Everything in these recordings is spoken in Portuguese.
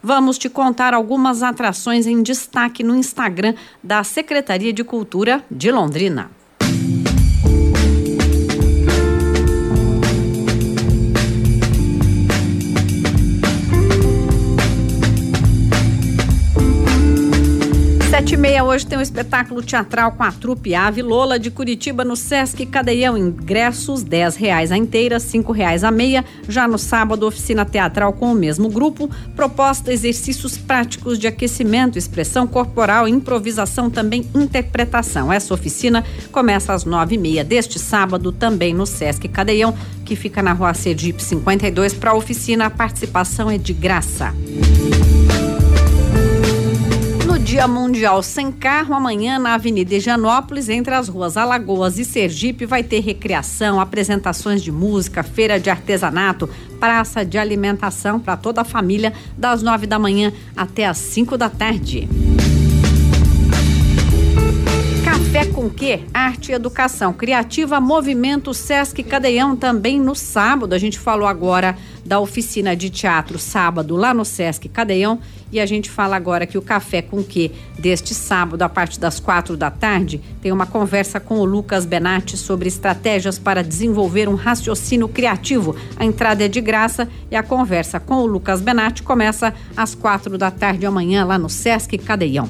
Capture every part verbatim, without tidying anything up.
vamos te contar algumas atrações em destaque no Instagram da Secretaria de Cultura de Londrina. Sete e meia hoje tem um espetáculo teatral com a trupe Ave Lola de Curitiba no Sesc Cadeião. Ingressos dez reais a inteira, cinco reais a meia. Já no sábado, oficina teatral com o mesmo grupo. Proposta, exercícios práticos de aquecimento, expressão corporal, improvisação, também interpretação. Essa oficina começa às nove e meia deste sábado, também no Sesc Cadeião, que fica na Rua Sergipe cinquenta e dois. Para a oficina, a participação é de graça. Dia Mundial Sem Carro, amanhã na Avenida Higienópolis, entre as ruas Alagoas e Sergipe, vai ter recreação, apresentações de música, feira de artesanato, praça de alimentação para toda a família, das nove da manhã até as cinco da tarde. Café com quê? Arte e educação criativa, movimento Sesc Cadeião, também no sábado. A gente falou agora da oficina de teatro sábado lá no Sesc Cadeião, e a gente fala agora que o Café com quê deste sábado, a partir das quatro da tarde, tem uma conversa com o Lucas Benatti sobre estratégias para desenvolver um raciocínio criativo. A entrada é de graça e a conversa com o Lucas Benatti começa às quatro da tarde amanhã lá no Sesc Cadeião.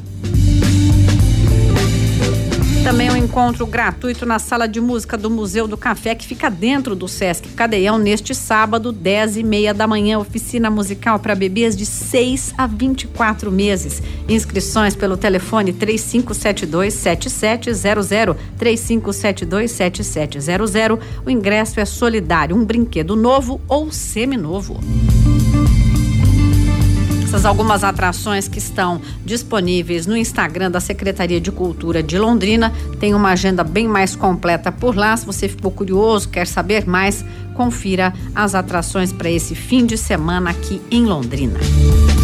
Também um encontro gratuito na sala de música do Museu do Café, que fica dentro do Sesc Cadeião, neste sábado, dez e meia da manhã, oficina musical para bebês de seis a vinte e quatro meses. Inscrições pelo telefone três cinco sete dois, sete sete zero zero, três cinco sete dois, sete sete zero zero. O ingresso é solidário, um brinquedo novo ou seminovo. Essas algumas atrações que estão disponíveis no Instagram da Secretaria de Cultura de Londrina. Tem uma agenda bem mais completa por lá. Se você ficou curioso, quer saber mais, confira as atrações para esse fim de semana aqui em Londrina.